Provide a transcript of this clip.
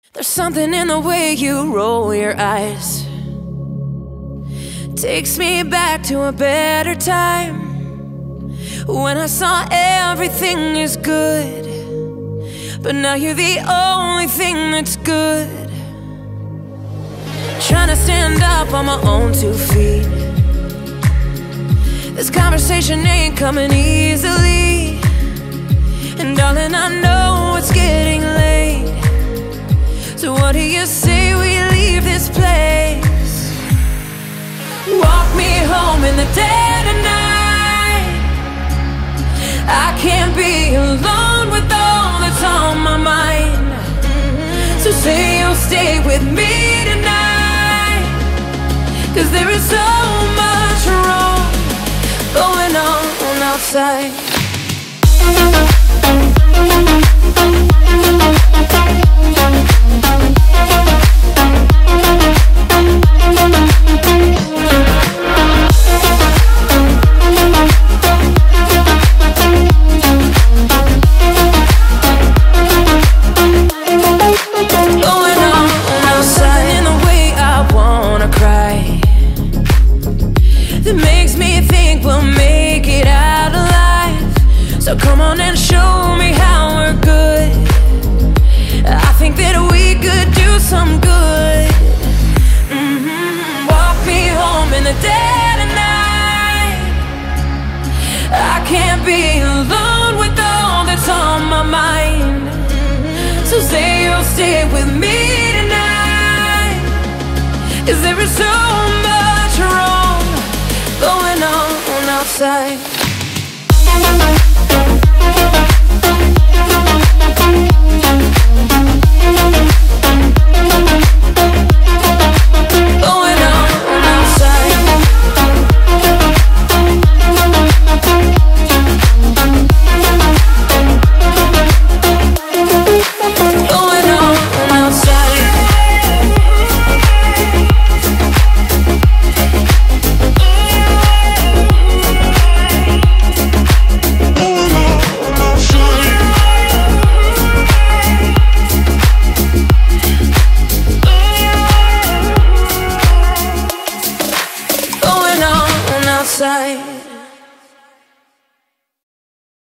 There's something in the way you roll your eyes, takes me back to a better time, when I saw everything is good, but now you're the only thing that's good. Trying to stand up on my own 2 feet, this conversation ain't coming easily, and darling, I know it's getting late, so what do you say we leave this place? Walk me home in the dead of night, I can't be alone with all that's on my mind, so say you'll stay with me tonight, 'cause there is so much wrong going on outside. So come on and show me how we're good. I think that we could do some good. Walk me home in the dead of night, I can't be alone with all that's on my mind, so say you'll stay with me tonight, 'cause there is so much wrong going on outside.